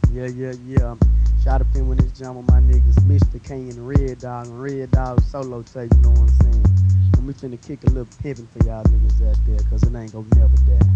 Yeah. Shot up in with this jam with my niggas, Mr. K and Red Dog solo tape, you know what I'm saying? And we finna kick a little pimpin' for y'all niggas out there, cause it ain't gonna never die.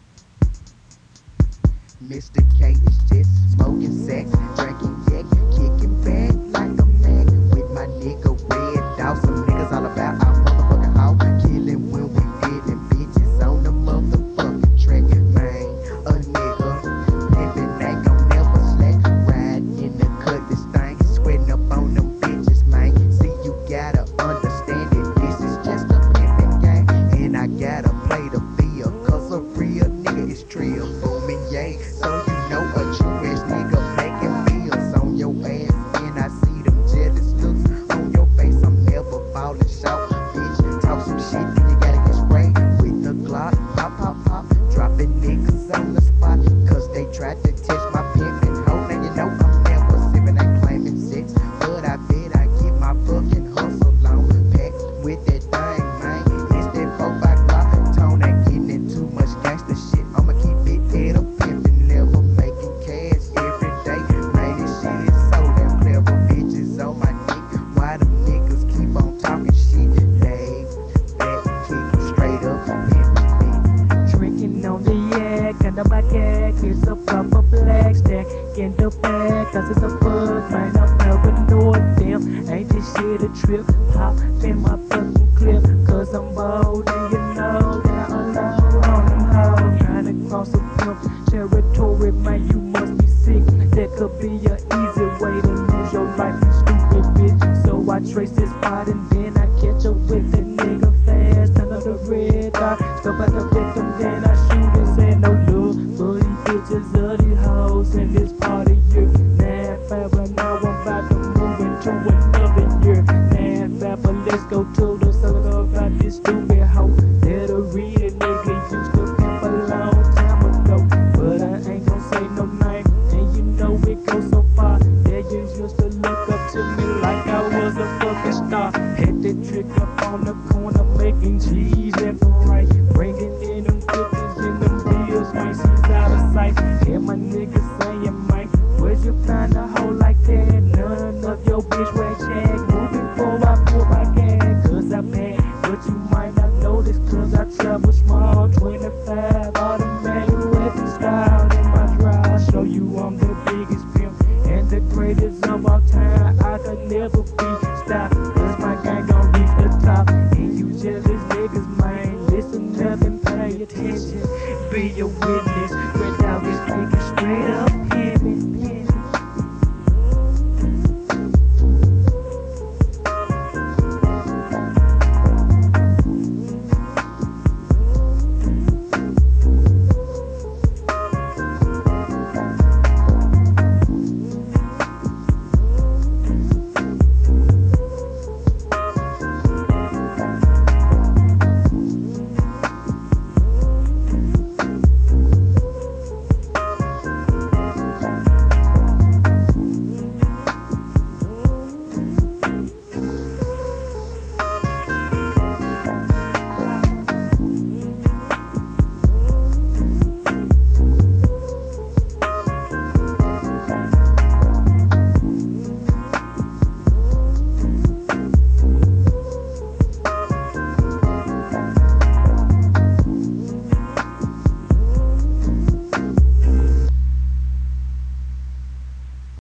Mr. K is just smoking sex, drinking yak, kicking back like a Mac with my nigga Red Dog. Some niggas all about our motherfucking house, killing when we dealing bitches on the motherfucking track. Man, a nigga pimpin' ain't gon' never slack. Riding in the cutlass thing, sweating up on them bitches, man. See, you gotta understand it. This is just a pimpin' game, and I gotta play the field, cause a real nigga is trill. Booming, yeah. So you know a true ass nigga making meals on your ass. And I see them jealous looks on your face. I'm never falling short, bitch. Talk some shit, then you gotta get sprayed with the Glock. Pop, pop, pop. Dropping niggas on the spot, cause they tried to test my pimpin' hoe. Now you know I'm never sippin', ain't claiming sex, but I bet I get my fucking hustle on. Packed with that thing, man. It's that 4-5 Glock. Tone ain't getting in too much gangster shit. I'ma keep it head up, pimpin', never making cash every day. Man, this shit is so damn clever. Bitches on my dick, why them niggas keep on talking shit? Lay back, kick straight up, pimpin'. Drinking on the yak, and the back yak, it's a proper black stack. In the back, cause it's a buzz, man, I'm paranoid, damn. Ain't this shit a trip? Pop in my fucking clip, cause I'm bold, and you know that I unload on them hoes. Trying to cross a pimp territory, man, you must be sick. That could be an easy way to lose your life, you stupid bitch. So I trace this spot and then I catch up with the nigga fast. Turn up the red dot, stop at the victim, then I shoot and say no love for these bitches or these hoes in this party year. Nah, fab, but now I'm about to move into another year. Nah, fab, but let's go to the sucker about this stupid hoe. That a real nigga used to pimp a long time ago, but I ain't gon' say no name, and you know it goes so far that you used to look up to me like I was a fucking star. Hit the trick up on the corner, making cheese left and right, bringing in them cookies and them bills, man, she's out of sight. Hear my niggas saying, Mike, where'd you find a hoe like that? None of your bitch wear jack. Move before I pull my gag, cause I pack, but you might not notice, cause I travel small. 25 automatic weapon style in my drive. Show you I'm the biggest pimp and the greatest of all time. I could never be stopped, cause my gang gon' reach the top. And you jealous niggas, man, listen up and pay attention. Be a witness, Red Dog is speaking straight up.